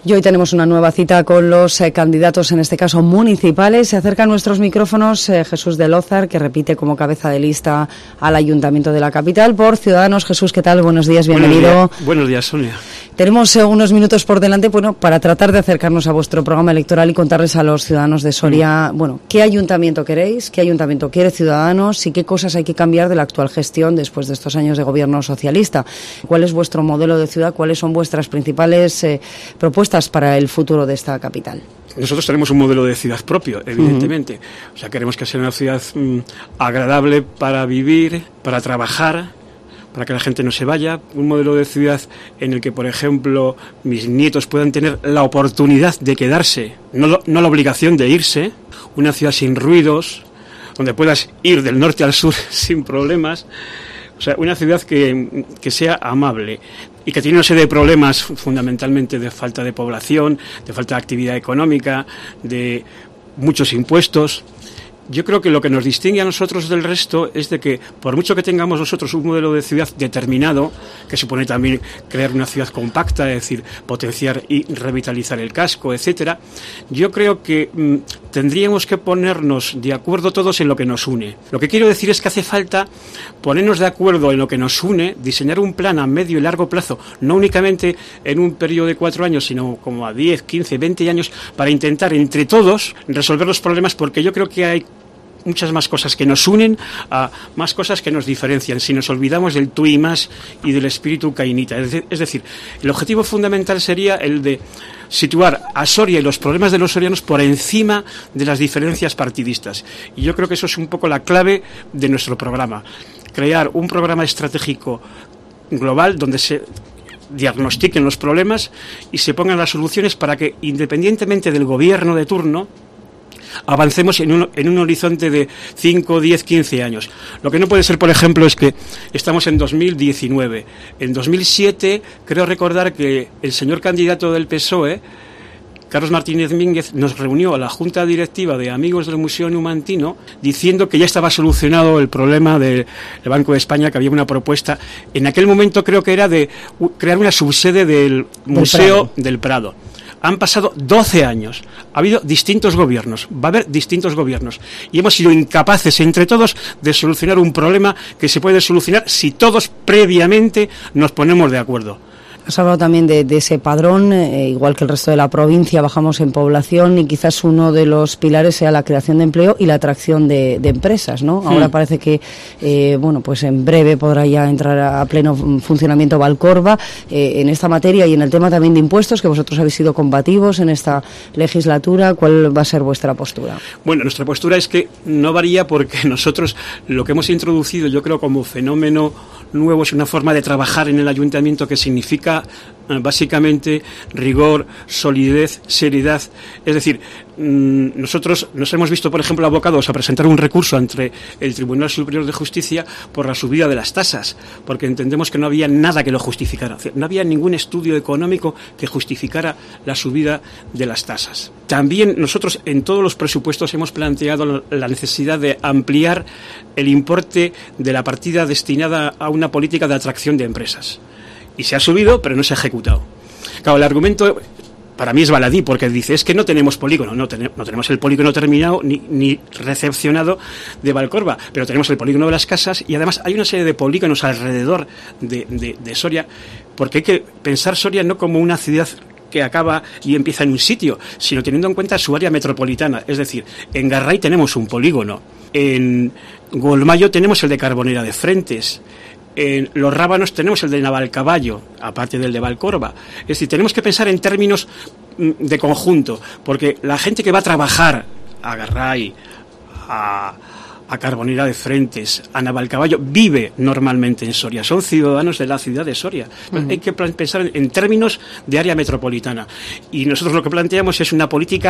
Y hoy tenemos una nueva cita con los candidatos, en este caso municipales. Se acerca a nuestros micrófonos Jesús de Lózar, que repite como cabeza de lista al Ayuntamiento de la capital por Ciudadanos. Jesús, ¿qué tal? Buenos días, bienvenido. Buenos días, Sonia. Tenemos unos minutos por delante, para tratar de acercarnos a vuestro programa electoral y contarles a los ciudadanos de Soria, qué ayuntamiento queréis, qué ayuntamiento quiere Ciudadanos y qué cosas hay que cambiar de la actual gestión después de estos años de gobierno socialista. ¿Cuál es vuestro modelo de ciudad? ¿Cuáles son vuestras principales propuestas para el futuro de esta capital? Nosotros tenemos un modelo de ciudad propio, evidentemente. O sea, queremos que sea una ciudad agradable para vivir, para trabajar, para que la gente no se vaya. Un modelo de ciudad en el que, por ejemplo, mis nietos puedan tener la oportunidad de quedarse, no la obligación de irse. Una ciudad sin ruidos, donde puedas ir del norte al sur sin problemas. O sea, una ciudad que sea amable y que tiene una serie de problemas, fundamentalmente de falta de población, de falta de actividad económica, de muchos impuestos. Yo creo que lo que nos distingue a nosotros del resto es de que, por mucho que tengamos nosotros un modelo de ciudad determinado, que supone también crear una ciudad compacta, es decir, potenciar y revitalizar el casco, etcétera, yo creo que tendríamos que ponernos de acuerdo todos en lo que nos une. Lo que quiero decir es que hace falta ponernos de acuerdo en lo que nos une, diseñar un plan a medio y largo plazo, no únicamente en un periodo de 4 años, sino como a 10, 15, 20 años, para intentar entre todos resolver los problemas, porque yo creo que hay muchas más cosas que nos unen a más cosas que nos diferencian, si nos olvidamos del tú y más y del espíritu cainita. Es decir, el objetivo fundamental sería el de situar a Soria y los problemas de los sorianos por encima de las diferencias partidistas. Y yo creo que eso es un poco la clave de nuestro programa. Crear un programa estratégico global donde se diagnostiquen los problemas y se pongan las soluciones para que, independientemente del gobierno de turno, avancemos en un horizonte de 5, 10, 15 años. Lo que no puede ser, por ejemplo, es que estamos en 2019. En 2007, creo recordar que el señor candidato del PSOE, Carlos Martínez Mínguez, nos reunió a la Junta Directiva de Amigos del Museo Numantino diciendo que ya estaba solucionado el problema del Banco de España, que había una propuesta. En aquel momento creo que era de crear una subsede del Museo del Prado. Han pasado 12 años, ha habido distintos gobiernos, va a haber distintos gobiernos y hemos sido incapaces entre todos de solucionar un problema que se puede solucionar si todos previamente nos ponemos de acuerdo. Has hablado también de ese padrón, igual que el resto de la provincia, bajamos en población y quizás uno de los pilares sea la creación de empleo y la atracción de empresas, ¿no? Ahora parece que, pues en breve podrá ya entrar a pleno funcionamiento Valcorba en esta materia y en el tema también de impuestos, que vosotros habéis sido combativos en esta legislatura. ¿Cuál va a ser vuestra postura? Bueno, nuestra postura es que no varía porque nosotros lo que hemos introducido, yo creo, como fenómeno nuevo es una forma de trabajar en el ayuntamiento que significa básicamente rigor, solidez, seriedad. Es decir, nosotros nos hemos visto, por ejemplo, abocados a presentar un recurso ante el Tribunal Superior de Justicia por la subida de las tasas, porque entendemos que no había nada que lo justificara. No había ningún estudio económico que justificara la subida de las tasas. También nosotros en todos los presupuestos hemos planteado la necesidad de ampliar el importe de la partida destinada a una política de atracción de empresas. Y se ha subido, pero no se ha ejecutado. Claro, el argumento para mí es baladí, porque dice, es que no tenemos polígono. No tenemos el polígono terminado ni recepcionado de Valcorba, pero tenemos el polígono de las Casas y además hay una serie de polígonos alrededor de Soria, porque hay que pensar Soria no como una ciudad que acaba y empieza en un sitio, sino teniendo en cuenta su área metropolitana. Es decir, en Garray tenemos un polígono, en Golmayo tenemos el de Carbonera de Frentes, en Los Rábanos tenemos el de Navalcaballo, aparte del de Valcorba. Es decir, tenemos que pensar en términos de conjunto, porque la gente que va a trabajar a Garray, a Carbonera de Frentes, a Navalcaballo, vive normalmente en Soria, son ciudadanos de la ciudad de Soria. Hay que pensar en términos de área metropolitana. Y nosotros lo que planteamos es una política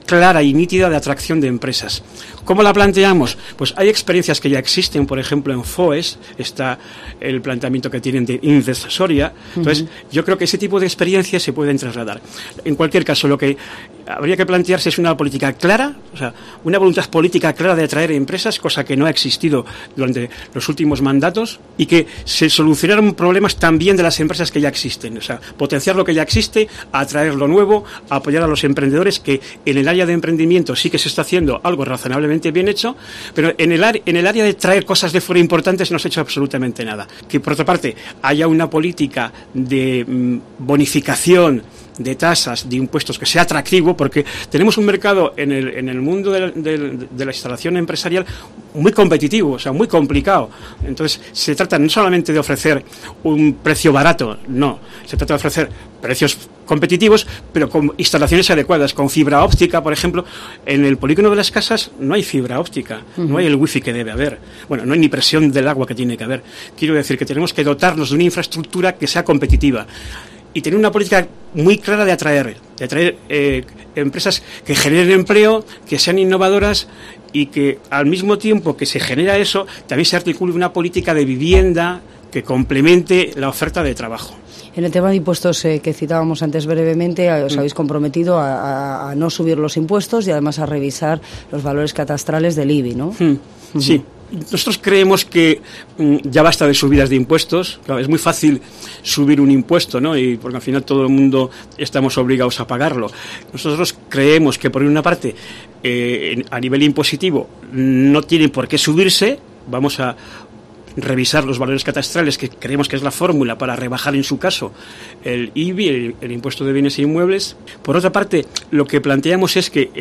clara y nítida de atracción de empresas. ¿Cómo la planteamos? Pues hay experiencias que ya existen, por ejemplo en FOES está el planteamiento que tienen de Indes Soria. Entonces, yo creo que ese tipo de experiencias se pueden trasladar. En cualquier caso, lo que habría que plantearse es una política clara, o sea, una voluntad política clara de atraer empresas, cosa que no ha existido durante los últimos mandatos, y que se solucionaron problemas también de las empresas que ya existen. O sea, potenciar lo que ya existe, atraer lo nuevo, apoyar a los emprendedores, que en el área de emprendimiento sí que se está haciendo algo razonablemente bien hecho, pero en el área de traer cosas de fuera importantes no se ha hecho absolutamente nada. Que por otra parte haya una política de bonificación de tasas, de impuestos que sea atractivo, porque tenemos un mercado en el mundo de la instalación empresarial muy competitivo, o sea, muy complicado. Entonces, se trata no solamente de ofrecer un precio barato, no, se trata de ofrecer precios competitivos, pero con instalaciones adecuadas, con fibra óptica, por ejemplo. En el polígono de las casas no hay fibra óptica, no hay el wifi que debe haber, bueno, no hay ni presión del agua que tiene que haber. Quiero decir que tenemos que dotarnos de una infraestructura que sea competitiva y tener una política muy clara de atraer empresas que generen empleo, que sean innovadoras y que al mismo tiempo que se genera eso, también se articule una política de vivienda que complemente la oferta de trabajo. En el tema de impuestos que citábamos antes brevemente, os habéis comprometido a no subir los impuestos y además a revisar los valores catastrales del IBI, ¿no? Sí. Nosotros creemos que ya basta de subidas de impuestos. Claro, es muy fácil subir un impuesto, ¿no? Y porque al final todo el mundo estamos obligados a pagarlo. Nosotros creemos que por una parte a nivel impositivo no tiene por qué subirse. Vamos a revisar los valores catastrales, que creemos que es la fórmula para rebajar en su caso el IBI, el impuesto de bienes e inmuebles. Por otra parte, lo que planteamos es que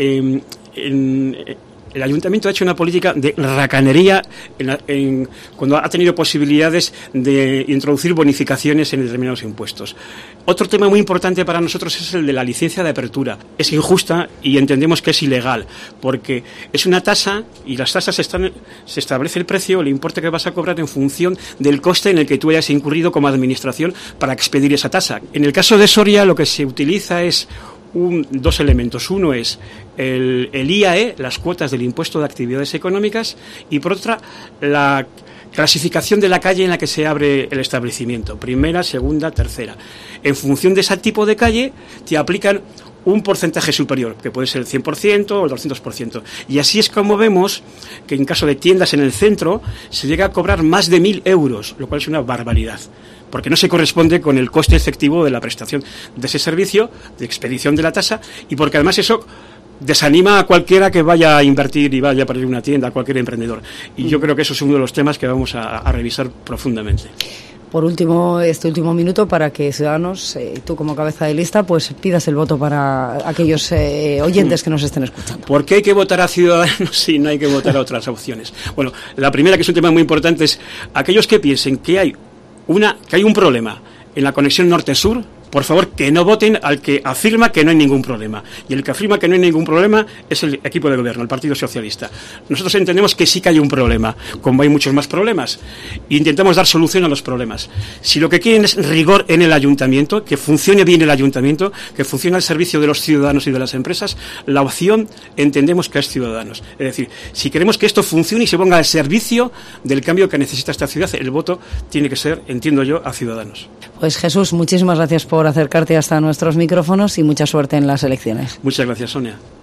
el Ayuntamiento ha hecho una política de racanería cuando ha tenido posibilidades de introducir bonificaciones en determinados impuestos. Otro tema muy importante para nosotros es el de la licencia de apertura. Es injusta y entendemos que es ilegal, porque es una tasa y las tasas se establece el precio, el importe que vas a cobrar en función del coste en el que tú hayas incurrido como administración para expedir esa tasa. En el caso de Soria lo que se utiliza es dos elementos. Uno es el IAE, las cuotas del impuesto de actividades económicas, y por otra la clasificación de la calle en la que se abre el establecimiento, primera, segunda, tercera. En función de ese tipo de calle te aplican un porcentaje superior, que puede ser el 100% o el 200%. Y así es como vemos que en caso de tiendas en el centro se llega a cobrar más de 1.000 euros, lo cual es una barbaridad, porque no se corresponde con el coste efectivo de la prestación de ese servicio, de expedición de la tasa, y porque además eso desanima a cualquiera que vaya a invertir y vaya a poner una tienda, a cualquier emprendedor. Y yo creo que eso es uno de los temas que vamos a revisar profundamente. Por último, este último minuto, para que Ciudadanos, tú como cabeza de lista, pues pidas el voto para aquellos oyentes que nos estén escuchando. ¿Por qué hay que votar a Ciudadanos si no hay que votar a otras opciones? Bueno, la primera, que es un tema muy importante, es aquellos que piensen que hay un problema en la conexión norte-sur. Por favor, que no voten al que afirma que no hay ningún problema. Y el que afirma que no hay ningún problema es el equipo de gobierno, el Partido Socialista. Nosotros entendemos que sí que hay un problema, como hay muchos más problemas, e intentamos dar solución a los problemas. Si lo que quieren es rigor en el ayuntamiento, que funcione bien el ayuntamiento, que funcione al servicio de los ciudadanos y de las empresas, la opción entendemos que es Ciudadanos. Es decir, si queremos que esto funcione y se ponga al servicio del cambio que necesita esta ciudad, el voto tiene que ser, entiendo yo, a Ciudadanos. Pues Jesús, muchísimas gracias por acercarte hasta nuestros micrófonos y mucha suerte en las elecciones. Muchas gracias, Sonia.